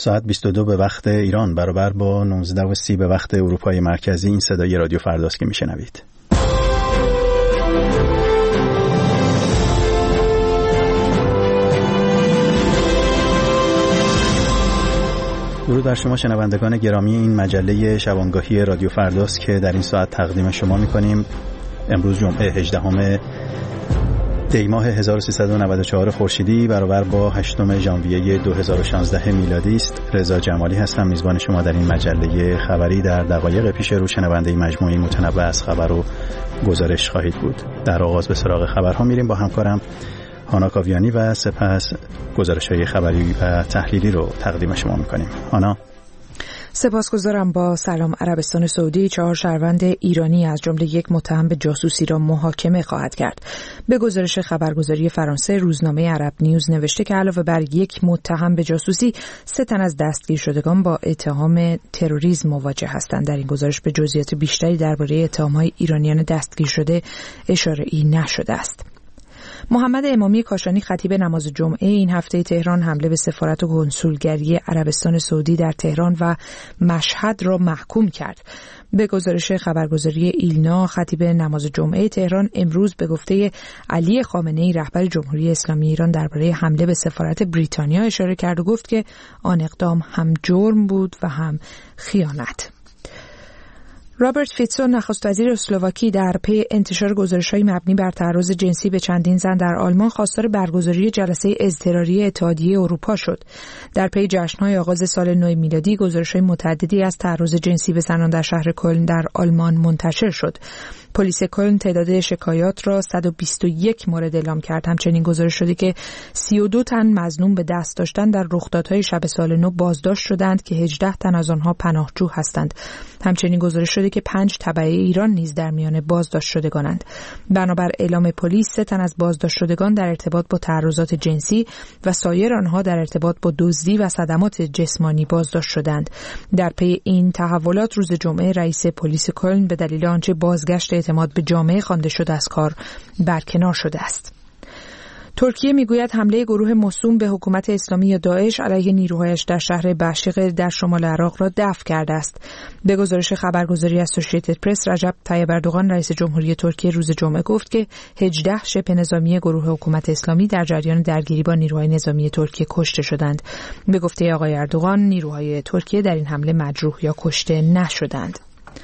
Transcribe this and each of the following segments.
ساعت 22 به وقت ایران برابر با 19:30 به وقت اروپای مرکزی. این صدای رادیو فرداست که میشنوید. درود بر شما شنوندگان گرامی این مجله شبانگاهی رادیو فرداست که در این ساعت تقدیم شما می‌کنیم. امروز جمعه 18 دی ماه 1394 خورشیدی برابر با 8 ژانویه 2016 میلادی است. رضا جمالی هستم، میزبان شما در این مجله خبری. در دقایق پیش رو شنونده مجموعه متنوع از خبر و گزارش خواهید بود. در آغاز به سراغ خبرها میریم با همکارم هانا کاویانی و سپس گزارش‌های خبری و تحلیلی رو تقدیم شما می‌کنیم. هانا. سپاسگزارم. با سلام. عربستان سعودی 4 شهروند ایرانی از جمله یک متهم به جاسوسی را محاکمه خواهد کرد. به گزارش خبرگزاری فرانسه روزنامه عرب نیوز نوشته که علاوه بر یک متهم به جاسوسی 3 تن از دستگیر شدگان با اتهام تروریسم مواجه هستند. در این گزارش به جزئیات بیشتری درباره اتهام‌های ایرانیان دستگیر شده اشاره‌ای نشده است. محمد امامی کاشانی خطیب نماز جمعه این هفته تهران حمله به سفارت و کنسولگری عربستان سعودی در تهران و مشهد را محکوم کرد. به گزارش خبرگزاری ایلنا خطیب نماز جمعه تهران امروز به گفته علی خامنه‌ای رهبر جمهوری اسلامی ایران درباره حمله به سفارت بریتانیا اشاره کرد و گفت که آن اقدام هم جرم بود و هم خیانت. رابرت فیتسو نخست وزیر اسلواکی در پی انتشار گزارش‌های مبنی بر تعرض جنسی به چندین زن در آلمان خواستار برگزاری جلسه اضطراری اتحادیه اروپا شد. در پی جشن‌های آغاز سال نو میلادی گزارش‌های متعددی از تعرض جنسی به زنان در شهر کلن در آلمان منتشر شد. پلیس کلن تعداد شکایات را 121 مورد اعلام کرد. همچنین گزارش شده که 32 تن مظنون به دست داشتن در رخدادهای شب سال نو بازداشت شدند که 18 تن از آنها پناهجو هستند. همچنین گزارش شده که 5 تبعه ایران نیز در میان بازداشت شدگانند. بنابر اعلام پلیس 3 تن از بازداشت شدگان در ارتباط با تعرضات جنسی و سایر آنها در ارتباط با دزدی و صدمات جسمانی بازداشت شدند. در پی این تحولات روز جمعه رئیس پلیس کلن به دلیل آنچه بازگشت اعتماد به جامعه خوانده شده از کار برکنار شده است. ترکیه میگوید حمله گروه موسوم به حکومت اسلامی یا داعش علیه نیروهایش در شهر بشق در شمال عراق را دفع کرده است. به گزارش خبرگزاری اسوسییتد پرس رجب طیب اردوغان رئیس جمهوری ترکیه روز جمعه گفت که 18 شبه نظامی گروه حکومت اسلامی در جریان درگیری با نیروهای نظامی ترکیه کشته شدند. به گفته آقای اردوغان نیروهای ترکیه در این حمله مجروح یا کشته نشدند.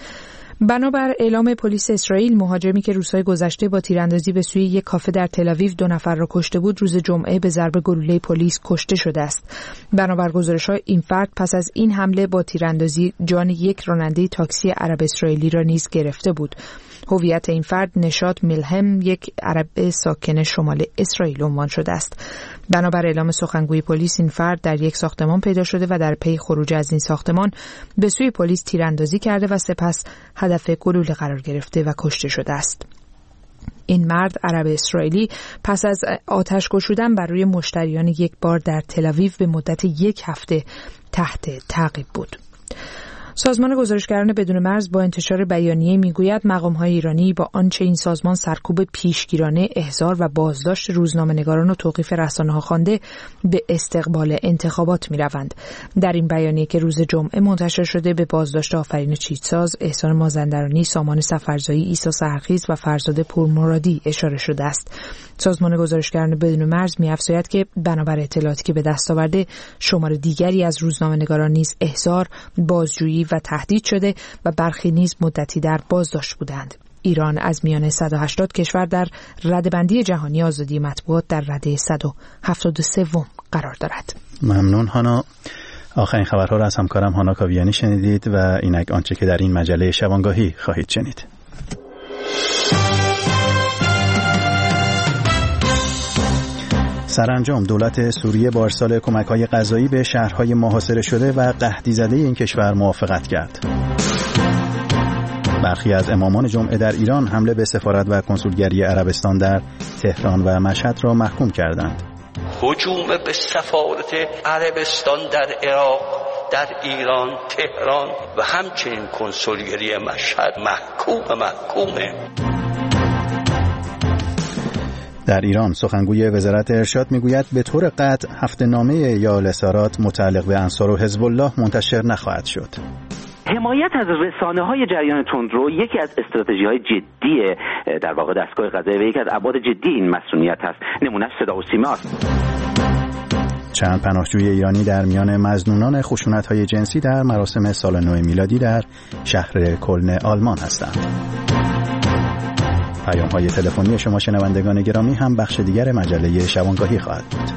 بنابر اعلام پلیس اسرائیل مهاجمی که روزهای گذشته با تیراندازی به سوی یک کافه در تل‌آویو 2 نفر را کشته بود روز جمعه به ضرب گلوله پلیس کشته شده است. بنابر گزارش‌ها این فرد پس از این حمله با تیراندازی جان یک راننده تاکسی عرب اسرائیلی را نیز گرفته بود. هویت این فرد نشاط ملهم یک عرب ساکن شمال اسرائیل عنوان شده است. بنابر اعلام سخنگوی پلیس این فرد در یک ساختمان پیدا شده و در پی خروج از این ساختمان به سوی پلیس تیراندازی کرده و سپس هدف گلوله قرار گرفته و کشته شده است. این مرد عرب اسرائیلی پس از آتش گشودن بر روی مشتریان یک بار در تل‌آویو به مدت 1 هفته تحت تعقیب بود. سازمان گزارشگران بدون مرز با انتشار بیانیه میگوید مقام‌های ایرانی با آنچه این سازمان سرکوب پیشگیرانه احضار و بازداشت روزنامه‌نگاران و توقیف رسانه‌ها خوانده به استقبال انتخابات می‌روند. در این بیانیه که روز جمعه منتشر شده به بازداشت آفرین چیتساز، احسان مازندرانی، سامان سفرزایی، عیسی سحرخیز و فرزاد پورمرادی اشاره شده است. سازمان گزارشگران بدون مرز می‌افزاید که بنابر اطلاعاتی که به دست آورده شمار دیگری از روزنامه‌نگاران نیز احضار، بازجویی و تهدید شده و برخی نیز مدتی در بازداشت بودند. ایران از میان 180 کشور در رده‌بندی جهانی آزادی مطبوعات در رده 173 قرار دارد. ممنون هانا. آخرین خبرها را از همکارم هانا کاویانی شنیدید و اینک آنچه که در این مجله شبانگاهی خواهید شنید. سرانجام دولت سوریه با ارسال کمک‌های غذایی به شهرهای محاصره شده و قحطی زده این کشور موافقت کرد. برخی از امامان جمعه در ایران حمله به سفارت و کنسولگری عربستان در تهران و مشهد را محکوم کردند. هجوم به سفارت عربستان در عراق، در ایران، تهران و همچنین کنسولگری مشهد محکومه. در ایران سخنگوی وزارت ارشاد میگوید به طور قطع هفته‌نامه یال اسارات متعلق به انصار و حزب الله منتشر نخواهد شد. حمایت از رسانه‌های جریان تندرو یکی از استراتژی‌های جدی در واقع دستگاه قضایی و یکی از ابعاد جدی این مسئولیت است. نمونه‌اش صدا و سیما است. چند پناهجوی ایرانی در میان مظنونان خشونت‌های جنسی در مراسم سال نو میلادی در شهر کلن آلمان هستند. پیام‌های تلفنی شما شنوندگان گرامی هم بخش دیگر مجله شبانگاهی خواهد بود.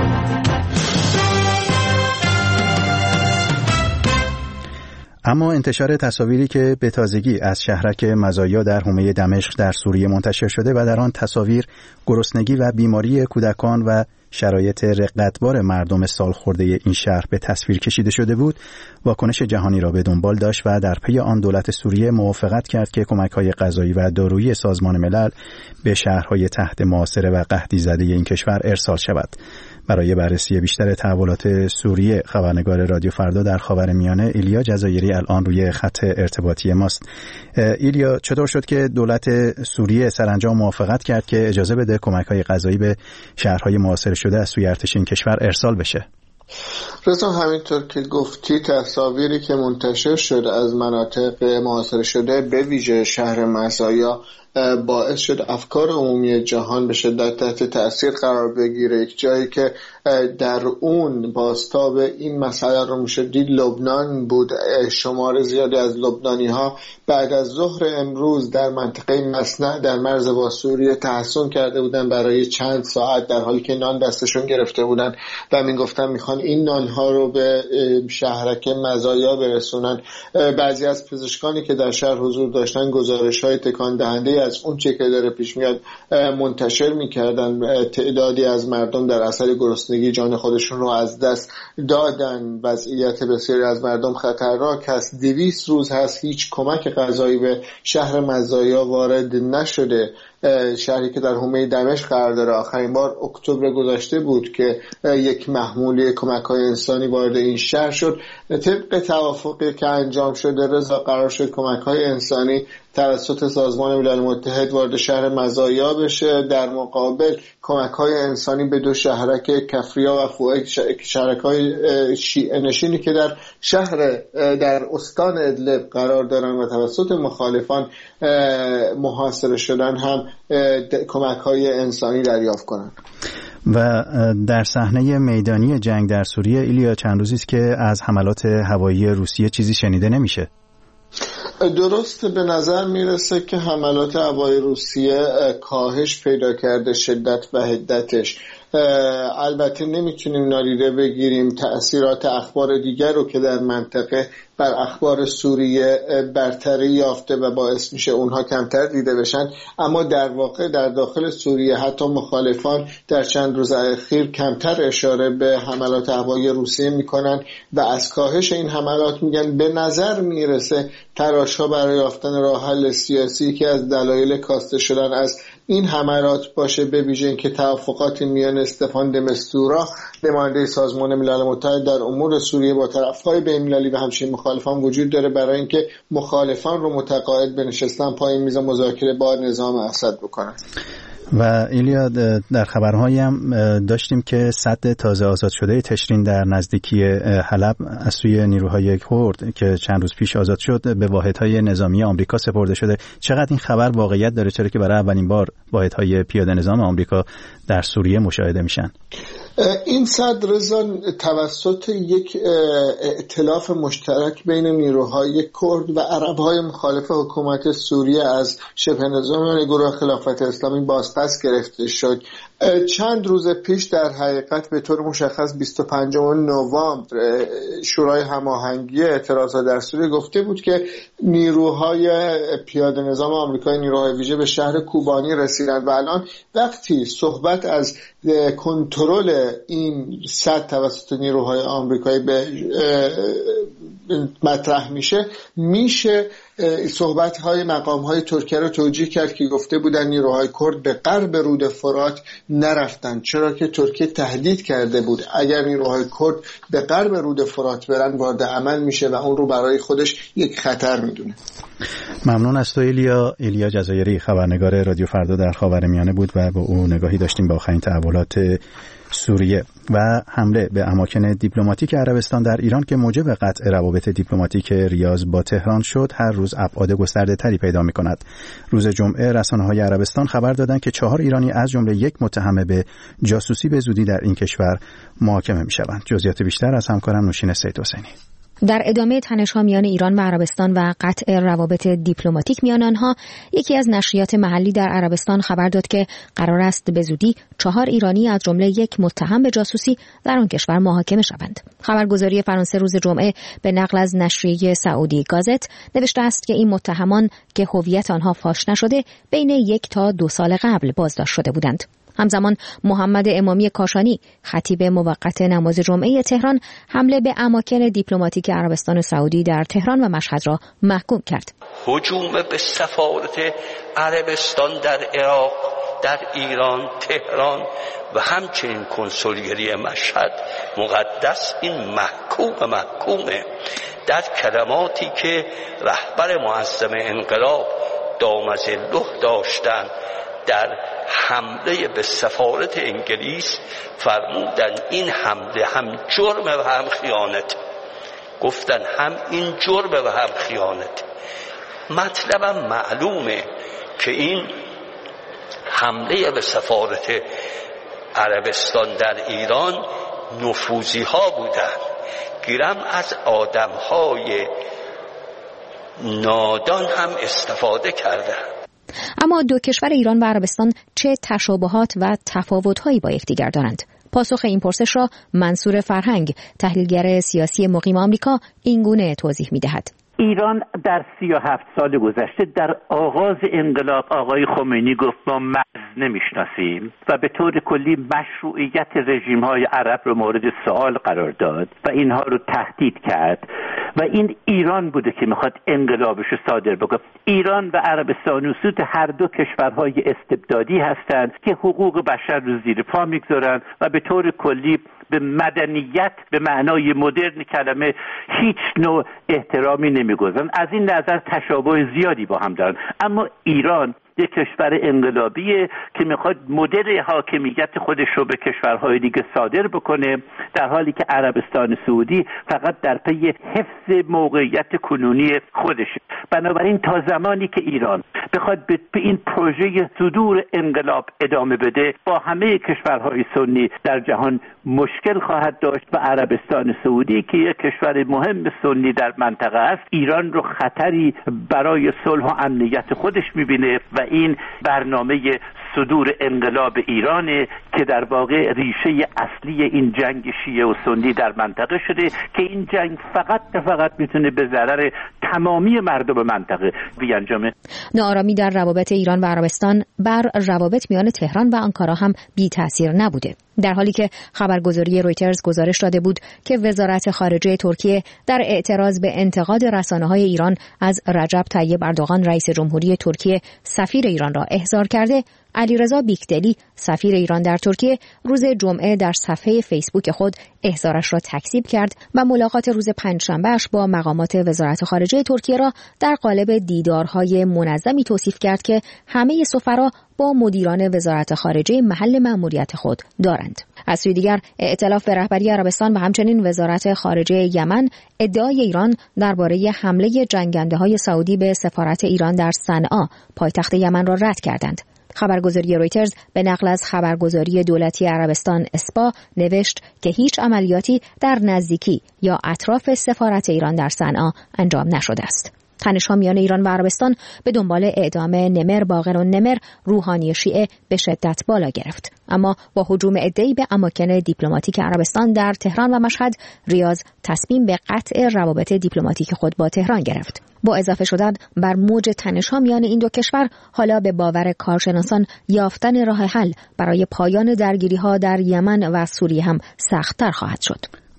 اما انتشار تصاویری که به تازگی از شهرک مزایا در حومه دمشق در سوریه منتشر شده و در آن تصاویر گرسنگی و بیماری کودکان و شرایط رقتبار مردم سالخورده این شهر به تصویر کشیده شده بود، واکنش جهانی را به دنبال داشت و در پی آن دولت سوریه موافقت کرد که کمک‌های غذایی و دارویی سازمان ملل به شهرهای تحت محاصره و قحطی زده این کشور ارسال شود. برای بررسی بیشتر تحولات سوریه خبرنگار رادیو فردا در خاورمیانه ایلیا جزایری الان روی خط ارتباطی ماست. ایلیا، چطور شد که دولت سوریه سرانجام موافقت کرد که اجازه بده کمک‌های غذایی به شهرهای محاصره شده از سوی ارتش این کشور ارسال بشه؟ رضا، همینطور که گفتی تصاویری که منتشر شد از مناطق محاصره شده به ویژه شهر مزایا باعث شد افکار عمومی جهان به شدت تحت تأثیر قرار بگیره. یک جایی که در اون بازتاب این مسئله رو میشه دید لبنان بود. شمار زیادی از لبنانی ها بعد از ظهر امروز در منطقه مصنع در مرز با سوریه تحصن کرده بودن برای چند ساعت، در حالی که نان دستشون گرفته بودن و میگفتن میخوان این نان ها رو به شهرک مزایا برسونن. بعضی از پزشکانی که در شهر حضور داشتن گزارش های تکان دهنده از اون چه که داره پیش میاد منتشر میکردن. تعدادی از مردم در اثر گرسنگی جان خودشون رو از دست دادن. وضعیت بسیاری از مردم خطرناک است. 200 روز هست هیچ کمک غذایی به شهر مزایا وارد نشده، شهری که در حومه دمشق قرار داره. آخرین بار اکتبر گذشته بود که یک محموله کمک‌های انسانی وارد این شهر شد. طبق توافقی که انجام شده رضا، قرار شد کمک‌های انسانی توسط سازمان ملل متحد وارد شهر مزایا بشه. در مقابل کمک‌های انسانی به دو شهرک کفریا و فوئد، شهرک‌های شیعه نشینی که در شهر در استان ادلب قرار دارن و توسط مخالفان محاصره شدن هم کمک‌های انسانی دریافت کنند. و در صحنه میدانی جنگ در سوریه ایلیا، چند روزی است که از حملات هوایی روسیه چیزی شنیده نمیشه. درست به نظر میرسه که حملات هوایی روسیه کاهش پیدا کرده، شدت و حدتش. البته نمیتونیم نادیده بگیریم تأثیرات اخبار دیگر رو که در منطقه بر اخبار سوریه برتری یافته و باعث میشه اونها کمتر دیده بشن، اما در واقع در داخل سوریه حتی مخالفان در چند روز اخیر کمتر اشاره به حملات هوایی روسیه میکنن و از کاهش این حملات میگن. به نظر میرسه تلاش‌ها برای یافتن راه حل سیاسی که از دلایل کاسته شدن از این حملات باشه، به ویژه اینکه توافقات میان استفان د مستورا نماینده سازمان ملل متحد در امور سوریه با طرف‌های بین‌المللی و همچنین مخالفان وجود داره برای اینکه مخالفان رو متقاعد به نشستن پای میز مذاکره با نظام اسد بکنن. و ایلیا، در خبرهایی هم داشتیم که سد تازه آزاد شده تشرین در نزدیکی حلب از سوی نیروهای کرد که چند روز پیش آزاد شد به واحدهای نظامی آمریکا سپرده شده. چقدر این خبر واقعیت داره، چرا که برای اولین بار واحدهای پیاده نظام آمریکا در سوریه مشاهده میشن؟ این سد رضا توسط یک ائتلاف مشترک بین نیروهای کرد و عربهای مخالف حکومت سوریه از شبه نظامیان گروه خلافت اسلامی بازپس گرفته شد. چند روز پیش در حقیقت به طور مشخص 25 نوامبر شورای هماهنگی اعتراضات در سوریه گفته بود که نیروهای پیاده نظام آمریکایی، نیروهای ویژه به شهر کوبانی رسیدند و الان وقتی صحبت از کنترل این سد توسط نیروهای آمریکایی به مطرح میشه صحبت‌های مقام‌های ترکیه رو توجیه کرد که گفته بودن نیروهای کرد به غرب رود فرات نرفتن، چرا که ترکیه تهدید کرده بود اگر نیروهای کرد به غرب رود فرات برن وارد عمل میشه و اون رو برای خودش یک خطر میدونه. ممنون از تو ایلیا جزایری، خبرنگار رادیو فردا در خاورمیانه بود و با او نگاهی داشتیم به آخرین تحولات سوریه و حمله به اماکن دیپلماتیک عربستان در ایران که موجب قطع روابط دیپلماتیک ریاض با تهران شد هر روز ابعاد گسترده تری پیدا می کند. روز جمعه رسانه‌های عربستان خبر دادند که 4 ایرانی از جمله یک متهم به جاسوسی به زودی در این کشور محاکمه می شوند. جزئیات بیشتر از همکارم نوشین سیدحسینی. در ادامه تنش‌ها میان ایران و عربستان و قطع روابط دیپلماتیک میان آنها، یکی از نشریات محلی در عربستان خبر داد که قرار است به زودی 4 ایرانی از جمله یک متهم به جاسوسی در آن کشور محاکمه شوند. خبرگزاری فرانسه روز جمعه به نقل از نشریه سعودی گازت نوشته است که این متهمان که هویت آنها فاش نشده بین 1 تا 2 سال قبل بازداشت شده بودند. همزمان محمد امامی کاشانی خطیب موقت نماز جمعه تهران حمله به اماکن دیپلماتیک عربستان سعودی در تهران و مشهد را محکوم کرد. هجوم به سفارت عربستان در عراق، در ایران، تهران و همچنین کنسولگری مشهد مقدس، این محکومه. در کلماتی که رهبر معظم انقلاب دامظله داشتن در حمله به سفارت انگلیس فرمودن این حمله هم جرم و هم خیانت. گفتن هم این جرم و هم خیانت. مطلبم معلومه که این حمله به سفارت عربستان در ایران نفوذی ها بودن، گیرم از آدم های نادان هم استفاده کردن. اما دو کشور ایران و عربستان چه تشابهات و تفاوت‌هایی با یکدیگر دارند؟ پاسخ این پرسش را منصور فرهنگ، تحلیلگر سیاسی مقیم آمریکا، اینگونه توضیح می‌دهد. ایران در 37 سال گذشته در آغاز انقلاب آقای خمینی گفت ما مرز نمیشناسیم و به طور کلی مشروعیت رژیم‌های عرب رو مورد سوال قرار داد و اینها رو تهدید کرد و این ایران بوده که میخواد انقلابش رو صادر بکنه. ایران و عربستان و سود هر دو کشورهای استبدادی هستند که حقوق بشر رو زیر پا میگذارن و به طور کلی به مدنیت به معنای مدرن کلمه هیچ نوع احترامی نمیگذارن. از این نظر تشابه زیادی با هم دارن. اما ایران یک کشور انقلابیه که میخواد مدل حاکمیت خودش رو به کشورهای دیگه صادر بکنه، در حالی که عربستان سعودی فقط در پی حفظ موقعیت کنونی خودشه. بنابراین تا زمانی که ایران بخواد به این پروژه صدور انقلاب ادامه بده، با همه کشورهای سنی در جهان مشکل خواهد داشت و عربستان سعودی که یک کشور مهم سنی در منطقه است، ایران رو خطری برای صلح و امنیت خودش میبینه و این برنامه صدور انقلاب ایرانه که در واقع ریشه اصلی این جنگ شیعه و سنی در منطقه شده که این جنگ فقط میتونه به ضرر تمامی مردم منطقه بیانجامه. ناآرامی در روابط ایران و عربستان بر روابط میان تهران و آنکارا هم بی تأثیر نبوده، در حالی که خبرگزاری رویترز گزارش داده بود که وزارت خارجه ترکیه در اعتراض به انتقاد رسانه‌های ایران از رجب طیب اردوغان رئیس جمهوری ترکیه سفیر ایران را احضار کرده. علیرضا بیکدلی سفیر ایران در ترکیه روز جمعه در صفحه فیسبوک خود احضارش را تکذیب کرد و ملاقات روز پنجشنبه‌اش با مقامات وزارت خارجه ترکیه را در قالب دیدارهای منظمی توصیف کرد که همه سفرا با مدیران وزارت خارجه محل مأموریت خود دارند. از سوی دیگر ائتلاف به رهبری عربستان و همچنین وزارت خارجه یمن ادعای ایران درباره حمله جنگنده‌های سعودی به سفارت ایران در صنعا پایتخت یمن را رد کردند. خبرگزاری رویترز به نقل از خبرگزاری دولتی عربستان اسپا نوشت که هیچ عملیاتی در نزدیکی یا اطراف سفارت ایران در صنعا انجام نشده است. تنش‌ها میان ایران و عربستان به دنبال اعدام نمر باقرالنمر روحانی شیعه به شدت بالا گرفت. اما با هجوم عده‌ای به اماکن دیپلماتیک عربستان در تهران و مشهد، ریاض تصمیم به قطع روابط دیپلماتیک خود با تهران گرفت. با اضافه شدن بر موج تنش‌ها میان این دو کشور، حالا به باور کارشناسان یافتن راه حل برای پایان درگیری‌ها در یمن و سوریه هم سخت‌تر خواهد شد.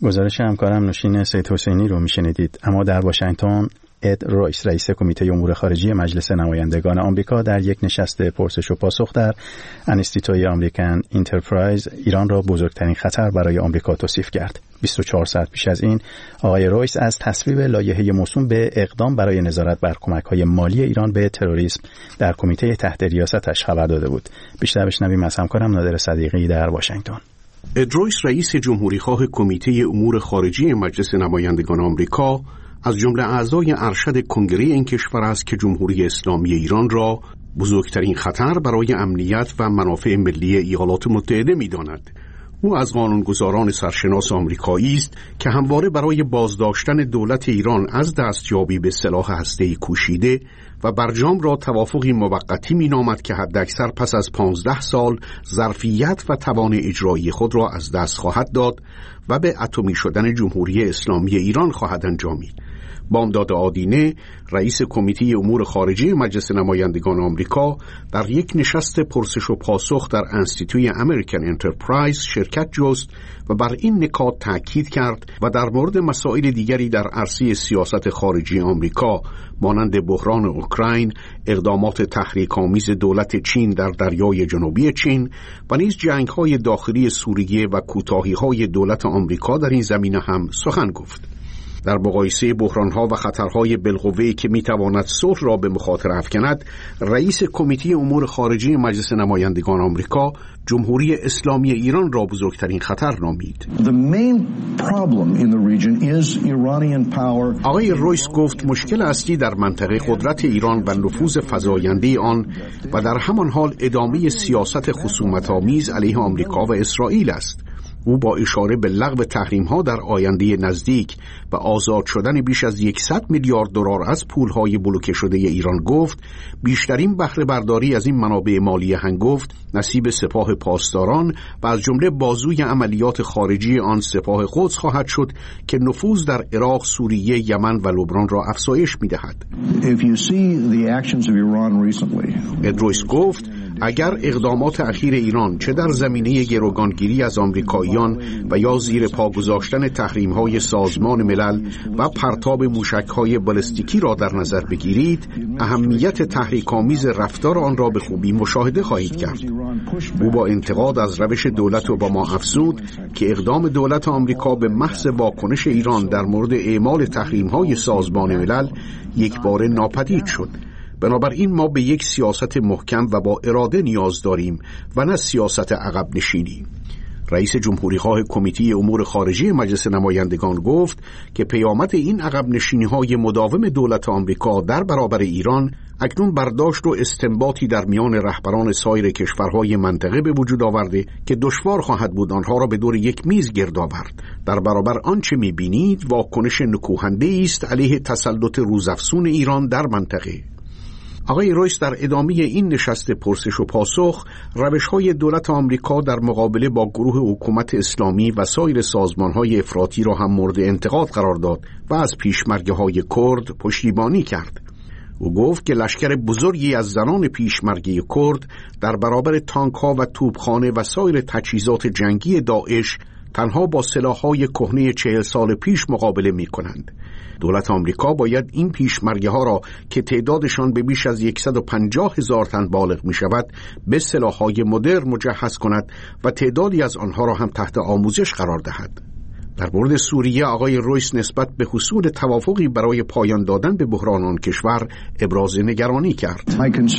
گزارش همکارم نوشین سید حسینی رو میشنیدید. اما در واشنگتن اد رویس رئیس کمیته امور خارجی مجلس نمایندگان آمریکا در یک نشست پرسش و پاسخ در انستیتوی امریکن انترپرایز ایران را بزرگترین خطر برای آمریکا توصیف کرد. 24 ساعت پیش از این آقای رویس از تصویب لایحه موسوم به اقدام برای نظارت بر کمک‌های مالی ایران به تروریسم در کمیته تحت ریاستش خبر داده بود. بیشتر بشنویم از همکارم نادر صدیقی در واشنگتن. اد رویس رئیس جمهوریخواه کمیته امور خارجی مجلس نمایندگان آمریکا از جمله اعضای ارشد کنگره این کشور است که جمهوری اسلامی ایران را بزرگترین خطر برای امنیت و منافع ملی ایالات متحده می‌داند. او از قانونگذاران سرشناس آمریکایی است که همواره برای بازداشتن دولت ایران از دستیابی به سلاح هسته‌ای کوشیده و برجام را توافقی موقتی می‌نامد که حداکثر پس از 15 سال ظرفیت و توان اجرایی خود را از دست خواهد داد و به اتمی شدن جمهوری اسلامی ایران خواهد انجامید. بامداد آدینه رئیس کمیته امور خارجی مجلس نمایندگان آمریکا در یک نشست پرسش و پاسخ در انستیتوی امریکن انترپرایز شرکت جست و بر این نکات تاکید کرد و در مورد مسائل دیگری در عرصه سیاست خارجی آمریکا مانند بحران اوکراین، اقدامات تحریک‌آمیز دولت چین در دریای جنوبی چین و نیز جنگ‌های داخلی سوریه و کوتاهی‌های دولت آمریکا در این زمینه هم سخن گفت. در مقایسه بحران‌ها و خطرهای بالقوه‌ای که می‌تواند صلح را به مخاطر افکند، رئیس کمیته امور خارجی مجلس نمایندگان آمریکا جمهوری اسلامی ایران را بزرگترین خطر نامید. آقای رویس گفت مشکل اصلی در منطقه قدرت ایران و نفوذ فزاینده آن و در همان حال ادامه سیاست خصومت‌آمیز علیه آمریکا و اسرائیل است. او با اشاره به لغو تحریم‌ها در آینده نزدیک و آزاد شدن بیش از 100 میلیارد دلار از پول‌های بلوکه شده ایران گفت بیشترین بهره برداری از این منابع مالی هنگفت نصیب سپاه پاسداران و از جمله بازوی عملیات خارجی آن سپاه قدس خواهد شد که نفوذ در عراق، سوریه، یمن و لبنان را افزایش می‌دهد. اد رویس گفت اگر اقدامات اخیر ایران چه در زمینه گروگانگیری از آمریکاییان و یا زیر پا گذاشتن تحریم‌های سازمان ملل و پرتاب موشک‌های بالستیکی را در نظر بگیرید، اهمیت تحریک‌آمیز رفتار آن را به خوبی مشاهده خواهید کرد. او با انتقاد از روش دولت اوباما افزود که اقدام دولت آمریکا به محض واکنش ایران در مورد اعمال تحریم‌های سازمان ملل یکباره ناپدید شد. بنابراین ما به یک سیاست محکم و با اراده نیاز داریم و نه سیاست عقب نشینی. رئیس جمهوریخواه کمیته امور خارجی مجلس نمایندگان گفت که پیامد این عقب نشینی‌های مداوم دولت آمریکا در برابر ایران اکنون برداشت و استنباطی در میان رهبران سایر کشورهای منطقه به وجود آورده که دشوار خواهد بود آنها را به دور یک میز گرد آورد. در برابر آنچه می‌بینید واکنش نکوهنده‌ای است علیه تسلط روزافزون ایران در منطقه. آقای رویس در ادامه این نشست پرسش و پاسخ روش‌های دولت آمریکا در مقابله با گروه حکومت اسلامی و سایر سازمان‌های افراطی را هم مورد انتقاد قرار داد و از پیشمرگه‌های کرد پشتیبانی کرد. او گفت که لشکر بزرگی از زنان پیشمرگه کرد در برابر تانک‌ها و توپخانه و سایر تجهیزات جنگی داعش تنها با سلاح‌های کهنه 40 سال پیش مقابله می‌کنند. دولت آمریکا باید این پیشمرگه‌ها را که تعدادشان به بیش از 150,000 تن بالغ می‌شود به سلاح‌های مدرن مجهز کند و تعدادی از آنها را هم تحت آموزش قرار دهد. در مورد سوریه آقای رویس نسبت به حصول توافقی برای پایان دادن به بحران آن کشور ابراز نگرانی کرد.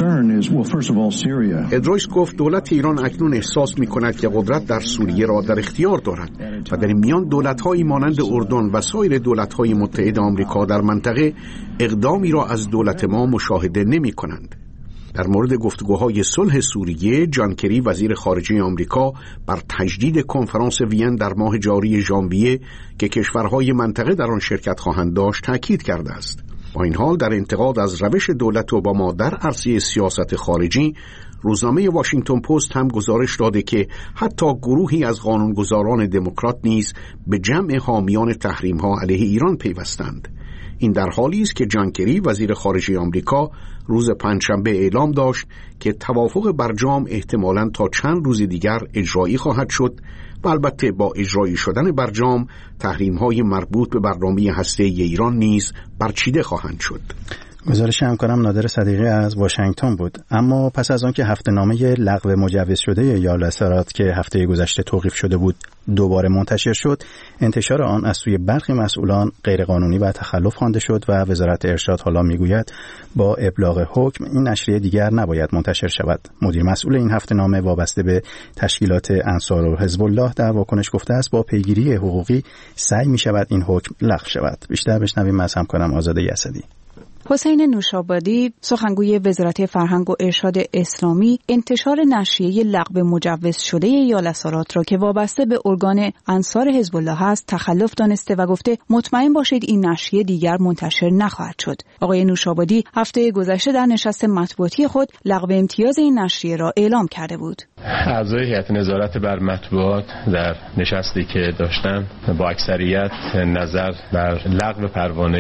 اد رویس گفت دولت ایران اکنون احساس می‌کند که قدرت در سوریه را در اختیار دارد و در این میان دولت‌هایی مانند اردن و سایر دولت‌های متحد آمریکا در منطقه اقدامی را از دولت ما مشاهده نمی‌کنند. در مورد گفتگوهای صلح سوریه، جان کری وزیر خارجه آمریکا بر تجدید کنفرانس وین در ماه جاری ژانویه که کشورهای منطقه در آن شرکت خواهند داشت تاکید کرده است. با این حال در انتقاد از روش دولت اوباما در عرصه سیاست خارجی، روزنامه واشنگتن پست هم گزارش داده که حتی گروهی از قانونگذاران دموکرات نیز به جمع حامیان تحریم‌ها علیه ایران پیوستند. این در حالی است که جان کری وزیر خارجه آمریکا روز پنجشنبه اعلام داشت که توافق برجام احتمالاً تا چند روز دیگر اجرایی خواهد شد و البته با اجرایی شدن برجام تحریم‌های مربوط به برنامه هسته‌ای ایران نیز برچیده خواهند شد. گزارش همکارم نادر صدیقی از واشنگتن بود. اما پس از آن که هفته‌نامه لغو مجوز شده یا لاسارات که هفته گذشته توقیف شده بود دوباره منتشر شد، انتشار آن از سوی برخی مسئولان غیرقانونی و تخلف خوانده شد و وزارت ارشاد حالا میگوید با ابلاغ حکم این نشریه دیگر نباید منتشر شود. مدیر مسئول این هفته‌نامه وابسته به تشکیلات انصار و حزب الله در واکنش گفته است با پیگیری حقوقی سعی می‌شود این حکم لغو شود. بیشتر بشنویم از همکارم آزاده یسدی. حسین نوشابادی سخنگوی وزارت فرهنگ و ارشاد اسلامی انتشار نشریه لغو مجوز شده یا لاسارات را که وابسته به ارگان انصار حزب الله است تخلف دانسته و گفته مطمئن باشید این نشریه دیگر منتشر نخواهد شد. آقای نوشابادی هفته گذشته در نشست مطبوعاتی خود لغو امتیاز این نشریه را اعلام کرده بود. اعضای هیئت نظارت بر مطبوعات در نشستی که داشتن با اکثریت نظر بر لغو پروانه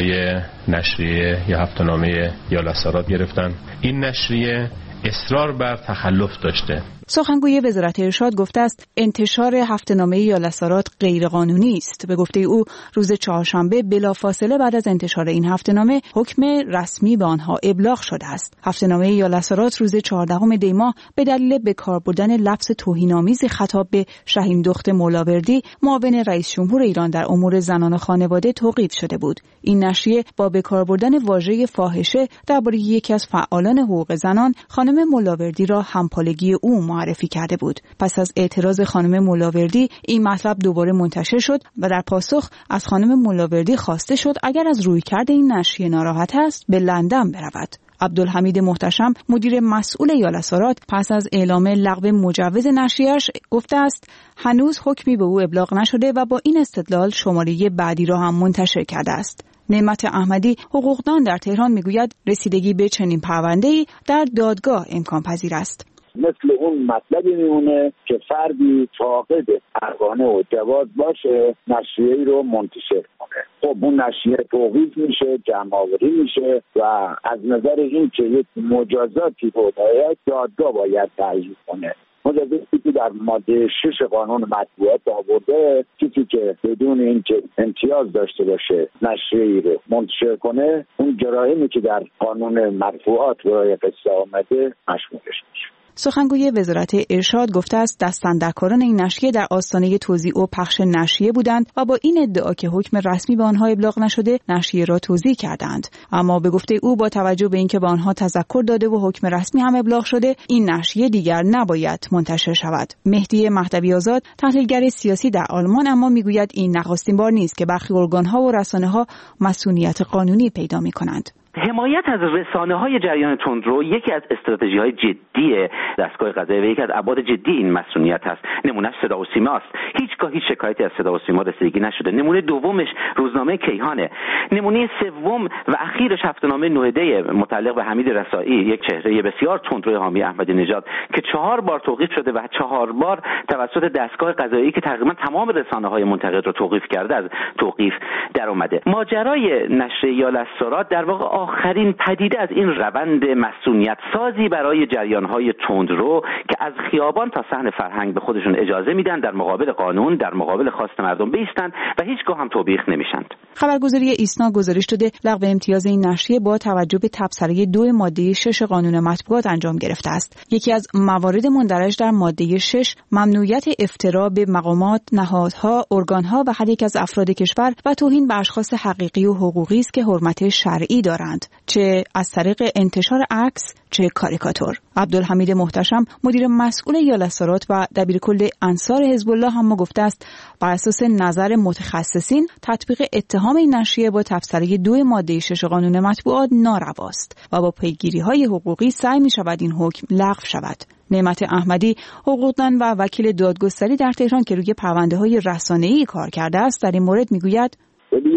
نشریه یا هفته‌نامه یا لاسارات گرفتن. این نشریه اصرار بر تخلف داشته. سخنگوی وزارت ارشاد گفته است انتشار هفته‌نامه یا لاسارات غیرقانونی است. به گفته او روز چهارشنبه بلافاصله بعد از انتشار این هفته‌نامه حکم رسمی به آنها ابلاغ شده است. هفته‌نامه یا لاسارات روز 14 دی ماه به دلیل به کار بردن لفظ توهین‌آمیز خطاب به شهین دخت مولاوردی معاون رئیس جمهور ایران در امور زنان و خانواده توقیف شده بود. این نشریه با به کار بردن واژه فاحشه درباره یکی از فعالان حقوق زنان خانم مولاوردی را همپالگی او معرفی کرده بود. پس از اعتراض خانم مولاوردی این مطلب دوباره منتشر شد و در پاسخ از خانم مولاوردی خواسته شد اگر از رویکرد این نشریه ناراحت است به لندن برود. عبدالحمید محتشم مدیر مسئول یا لاسارات پس از اعلام لغو مجوز نشریه‌اش گفته است هنوز حکمی به او ابلاغ نشده و با این استدلال شماره بعدی را هم منتشر کرده است. نعمت احمدی حقوقدان در تهران میگوید رسیدگی به چنین پرونده‌ای در دادگاه امکان پذیر است. مثل اون مطلبی میمونه که فردی فاقد پروانه و جواز باشه نشریه‌ای رو منتشر کنه. خب اون نشریه توقیف میشه، جمع‌آوری میشه و از نظر این که یک مجازاتی رو دادگاه باید تعیین کنه. مجازاتی که در ماده 6 قانون مطبوعات آورده کسی که بدون اینکه امتیاز داشته باشه نشریه‌ای رو منتشر کنه اون جرائمی که در قانون مطبوعات برای قصه آمده مشمولش میشه. سخنگوی وزارت ارشاد گفته است دستاندرکاران این نشریه در آستانه توزیع و پخش نشریه بودند و با این ادعا که حکم رسمی به آنها ابلاغ نشده نشریه را توزیع کردند. اما به گفته او با توجه به اینکه به آنها تذکر داده و حکم رسمی هم ابلاغ شده این نشریه دیگر نباید منتشر شود. مهدی مهدوی آزاد تحلیلگر سیاسی در آلمان اما میگوید این نخستین بار نیست که برخی ارگان‌ها و رسانه‌ها مسئولیت قانونی پیدا می‌کنند. حمایت از رسانه‌های جریان تندرو یکی از استراتژی‌های جدی دستگاه قضایی و یکی از ابعاد جدی این مسئولیت هست. نمونهش صدا و سیما است. هیچگاه هیچ شکایتی از صدا و سیما رسیدگی نشده. نمونه دومش روزنامه کیهانه. نمونه سوم و اخیرش هفته‌نامه نوئده متعلق به حمید رسایی، یک چهره بسیار تندرو حامی احمدی نژاد که 4 بار توقیف شده و 4 بار توسط دستگاه قضایی که تقریبا تمام رسانه‌های منتقد را توقیف کرده از توقیف در اومده. ماجرای نشریه یا لاسارات در واقع آخرین پدیده از این روند مسئولیت سازی برای جریان‌های تندرو که از خیابان تا صحن فرهنگ به خودشون اجازه میدن در مقابل قانون، در مقابل خواست مردم بایستند و هیچگاه هم توبیخ نمیشند. خبرگزاری ایسنا گزارش داده لغو امتیاز این نشریه با توجه به تبصره 2 ماده 6 قانون مطبوعات انجام گرفته است. یکی از موارد مندرج در ماده 6 ممنوعیت افترا به مقامات، نهادها، ارگان‌ها و هر یک از افراد کشور و توهین به اشخاص حقیقی و حقوقی است که حرمت شرعی دارند، چه از طریق انتشار عکس چه کاریکاتور. عبدالحمید محتشم مدیر مسئول یا لاسارات و دبیرکل انصار حزب الله هم گفته است بر اساس نظر متخصصین تطبیق اتهام این نشریه با تبصره 2 ماده 6 قانون مطبوعات نارواست و با پیگیری‌های حقوقی سعی می‌شود این حکم لغو شود. نعمت احمدی حقوقدان و وکیل دادگستری در تهران که روی پرونده‌های رسانه‌ای کار کرده است در این مورد می‌گوید یه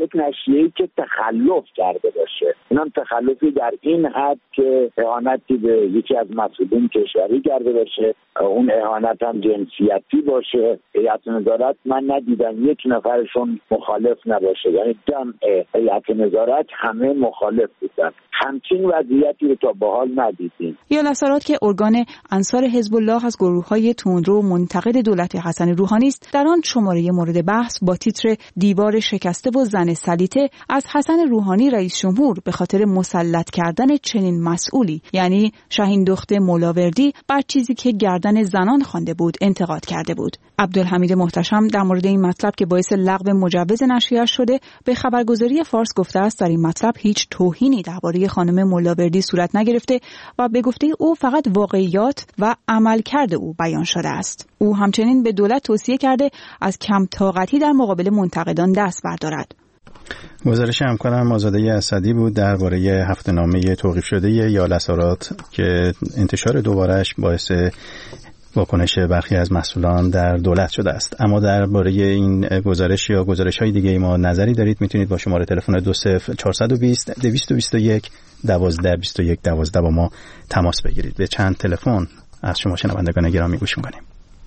یک نشریه‌ای که تخلف کرده باشه، اینم تخلفی در این حد که اهانتی به یکی از مسئولین کشوری کرده باشه، اون اهانت هم جنسیتی باشه. هیئت نظارت من ندیدم یک نفرشون مخالف نباشه، یعنی جمع هیئت نظارت همه مخالف بودن. همچین وضعیتی رو تا به حال ندیدیم. یالسارات که ارگان انصار حزب الله از گروه‌های تندرو منتقد دولت حسن روحانی است، در آن شماره مورد بحث با تیتر دیوار شکسته و زن سلیطه از حسن روحانی رئیس جمهور به خاطر مسلط کردن چنین مسئولی، یعنی شاهین دخت مولاوردی، بر چیزی که گردن زنان خوانده بود انتقاد کرده بود. عبدالحمید محتشم در مورد این مطلب که باعث لغو مجوز نشریه‌اش شده به خبرگزاری فارس گفته است در این مطلب هیچ توهینی درباره خانم مولاوردی صورت نگرفته و به گفته او فقط واقعیات و عملکرد او بیان شده است. او همچنین به دولت توصیه کرده از کم طاقتی در مقابل منتقدان دست بردارد. گزارش همکارم آزاده اسدی بود درباره هفته‌نامه توقیف شده یالسارات که انتشار دوبارش باعث واکنش برخی از مسئولان در دولت شده است. اما درباره این گزارش یا گزارش‌های دیگه ما نظری دارید، میتونید با شماره تلفن 20420 221 12 12 با ما تماس بگیرید. به چند تلفن از شما شنوندگان گرامی گوش می‌کنیم.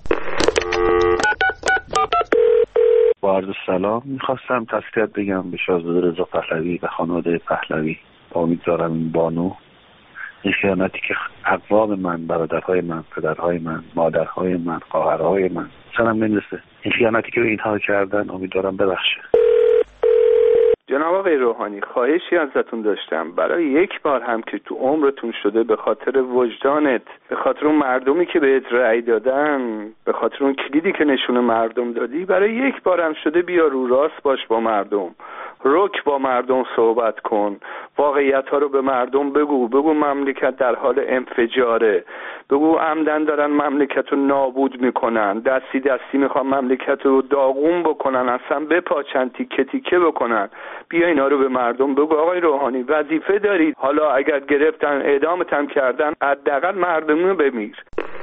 با عرض سلام، میخواستم تسلیت بگم به شاهزاده رضا پهلوی و خانواده پهلوی. امیدوارم این بانو این خیانتی که اقوام من، برادرهای من، پدرهای من، مادرهای من، خواهرهای من سنم نمیرسه، این خیانتی که اینها کردن امیدوارم ببخشه. جناب آقای روحانی، خواهشی ازتون داشتم برای یک بار هم که تو عمرتون شده به خاطر وجدانت، به خاطر اون مردمی که بهت رأی دادن، به خاطر اون کلیدی که نشون مردم دادی، برای یک بار هم شده بیا رو راست باش با مردم، رک با مردم صحبت کن، واقعیت ها رو به مردم بگو مملکت در حال انفجاره، بگو عمدن دارن مملکت رو نابود میکنن، دستی میخوان مملکت رو داغون بکنن، اصلا بپاچن، تیکه تیکه بکنن. بیا اینا رو به مردم بگو. آقای روحانی وظیفه دارید، حالا اگر گرفتن اعدامت هم کردن حداقل مردم رو بمیر.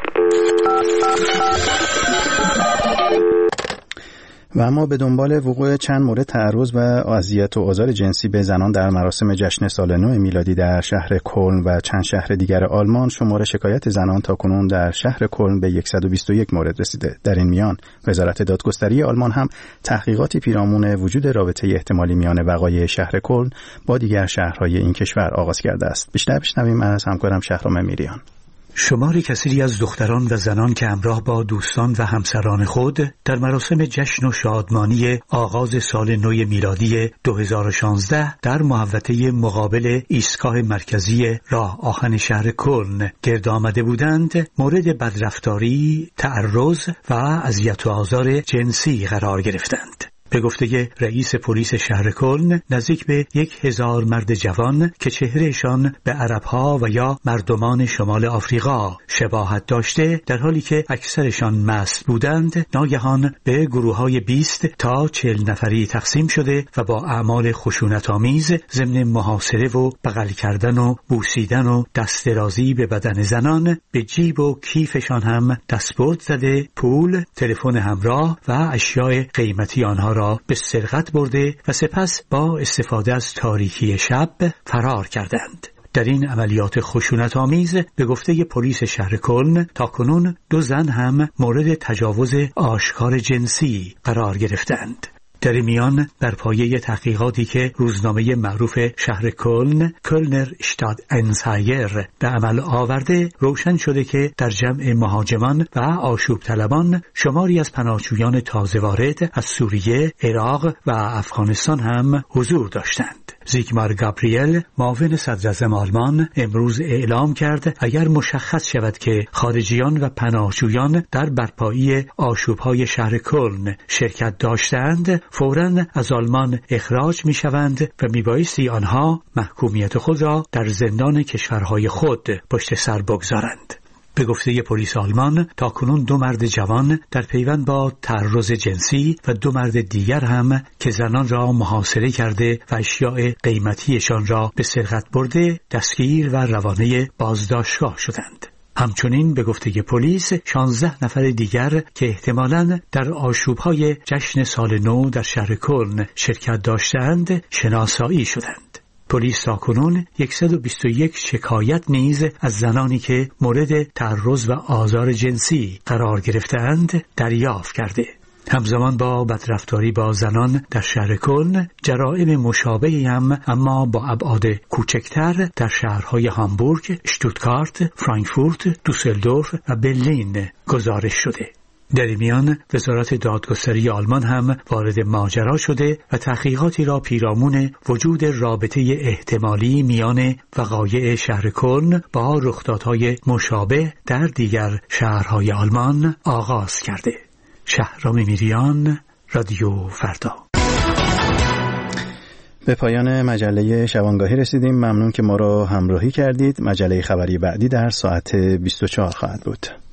و اما به دنبال وقوع چند مورد تعرض و اذیت و آزار جنسی به زنان در مراسم جشن سال نو میلادی در شهر کلن و چند شهر دیگر آلمان، شمار شکایت زنان تاکنون در شهر کلن به 121 مورد رسیده. در این میان وزارت دادگستری آلمان هم تحقیقاتی پیرامون وجود رابطه احتمالی میان وقایع شهر کلن با دیگر شهرهای این کشور آغاز کرده است. بیشتر بشنویم از همکارم شهرام میریان. شمار کثیری از دختران و زنان که همراه با دوستان و همسران خود در مراسم جشن و شادمانی آغاز سال نو میلادی 2016 در محوطه مقابل ایستگاه مرکزی راه آهن شهر کلن گرد آمده بودند، مورد بدرفتاری، تعرض و اذیت و آزار جنسی قرار گرفتند. به گفته رئیس پلیس شهر کلن، نزدیک به 1000 مرد جوان که چهرهشان به عربها و یا مردمان شمال آفریقا شباهت داشته، در حالی که اکثرشان مست بودند، ناگهان به گروه‌های 20 تا 40 نفری تقسیم شده و با اعمال خشونت‌آمیز ضمن محاصره و بغل کردن و بوسیدن و دست درازی به بدن زنان، به جیب و کیفشان هم دستبرد زده، پول، تلفن همراه و اشیاء قیمتی آنها را به سرقت برده و سپس با استفاده از تاریکی شب فرار کردند. در این عملیات خشونت‌آمیز به گفته پلیس شهر کلن تاکنون 2 زن هم مورد تجاوز آشکار جنسی قرار گرفتند. در میان بر پایه تحقیقاتی که روزنامه معروف شهر کلن کلنر اشتاد انسایر به عمل آورده، روشن شده که در جمع مهاجمان و آشوب طلبان شماری از پناهجویان تازه وارد از سوریه، عراق و افغانستان هم حضور داشتند. زیگمار گابریل، معاون صدراعظم آلمان، امروز اعلام کرد اگر مشخص شود که خارجیان و پناهجویان در برپایی آشوب‌های شهر کلن شرکت داشتند، فوراً از آلمان اخراج می‌شوند و میبایستی آنها محکومیت خود را در زندان کشورهای خود پشت سر بگذارند. به گفته پلیس آلمان تاکنون 2 مرد جوان در پیوند با تعرض جنسی و 2 مرد دیگر هم که زنان را محاصره کرده و اشیاء قیمتیشان را به سرقت برده دستگیر و روانه بازداشتگاه شدند. همچنین به گفته پلیس 16 نفر دیگر که احتمالاً در آشوب‌های جشن سال نو در شهر کلن شرکت داشتند شناسایی شدند. پلیس تاکنون 121 شکایت نیز از زنانی که مورد تعرض و آزار جنسی قرار گرفتند دریافت کرده. همزمان با بدرفتاری با زنان در شهر کلن، جرائم مشابهی هم اما با ابعاد کوچکتر در شهرهای هامبورگ، شتوتگارت، فرانکفورت، دوسلدورف و برلین گزارش شده. در این میان وزارت دادگستری آلمان هم وارد ماجرا شده و تحقیقاتی را پیرامون وجود رابطه احتمالی میان وقایع شهر کلن با رخدادهای مشابه در دیگر شهرهای آلمان آغاز کرده. شهرام میریان، رادیو فردا. به پایان مجله شبانگاهی رسیدیم. ممنون که ما را همراهی کردید. مجله خبری بعدی در ساعت 24 خواهد بود.